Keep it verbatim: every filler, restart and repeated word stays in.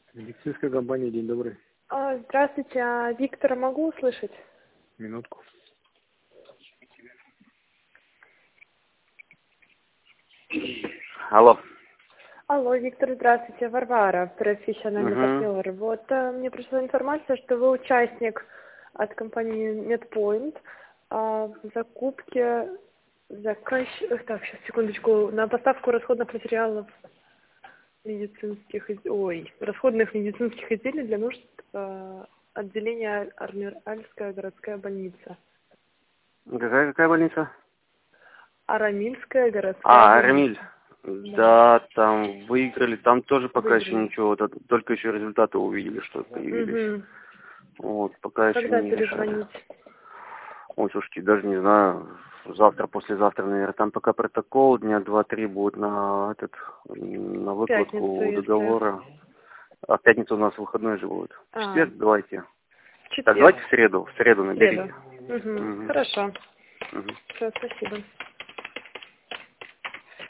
Медицинская компания, день добрый. А, Здравствуйте, а Виктора могу услышать? Минутку. Алло. Алло, Виктор, здравствуйте, Варвара, профессиональный Угу. партнер. Вот э, мне пришла информация, что вы участник от компании MedPoint а, в закупке заказ... э, Так, сейчас, секундочку, на поставку расходных материалов медицинских, из- ой, расходных медицинских изделий для нужд э, отделения Армиральская городская больница. Какая, какая больница? Арамильская городская А, больница. Армиль. Да, Да, там выиграли, там тоже пока еще выиграли. ничего, вот это только еще результаты увидели, что появились. Угу. Вот, пока еще Когда не решали. перезвонить? Ой, слушайте, даже не знаю, завтра, послезавтра, наверное, там пока протокол, дня два-три будет на этот, на В пятницу, выкладку если... договора. А в пятницу у нас выходной же будет. В А, четверг давайте. в Так, четверг. давайте в среду, в среду В среду. наберите. Угу. Угу. Хорошо. Угу. Все, спасибо.